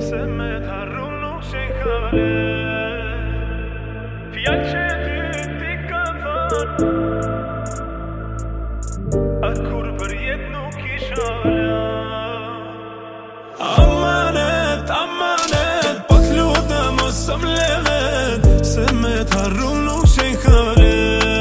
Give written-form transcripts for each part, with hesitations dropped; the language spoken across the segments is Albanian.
Se me t'harru nuk shen kale Fjall që ti kam thon Atë kur për jet nuk isha la Amanet, pak lutë mos më leven Se me t'harru nuk shen kale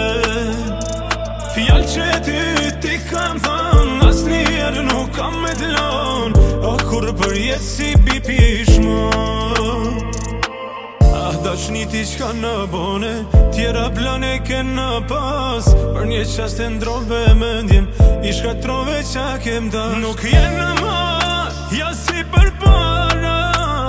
Fjall që ti kam thon Asnjëherë nuk kam me t'lon Kur për jetë si bipishmon Dashniti qka në bone Tjera plane kena pas Për një qast e ndrove mendjen I shkatrove qa kem dash Nuk jenë ma Ja si për para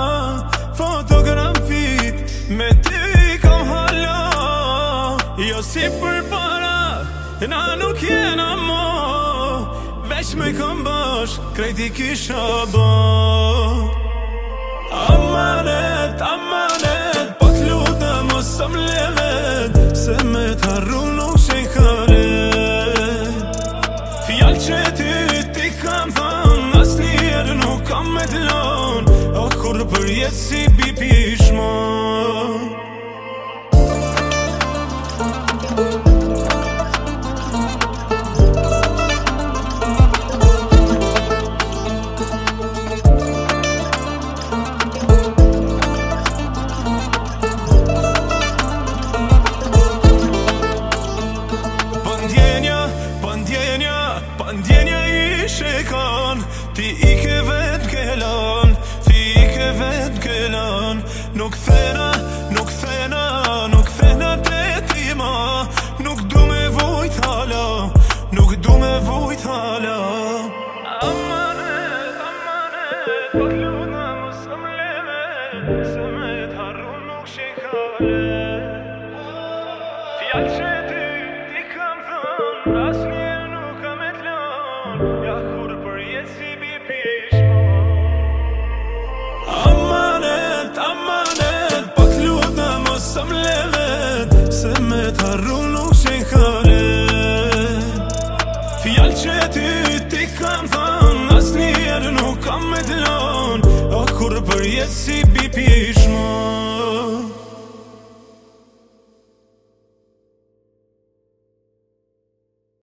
Fotografit Me ty kam hala Jo si për para Na nuk jena ma Veç me kam bash Krejti kisha ba Amanet Pak lutë mos më leven Se me t'harru nuk shen kale Fjall që ti kam thon Asnjëherë nuk kam me t'lon O kur për jetë si bipishmon Pandjenja I shekan Ti I ke vet kelan Ti I ke vet kelan Nuk thena te tima Nuk du me vujt hala Nuk du me vujt hala Amanet Pak lutë mos më leven Se me t'harru nuk shen kale Fjall që ti kam thon Asnjëherë nuk kam me t'lon Ja kur për jetë si bipishmon Amanet Pak lutë mos më leven Se me t'harru nuk shen kale Fjall që ti kam thon Asnjëherë nuk kam me t'lon O kur për jetë si bipishmon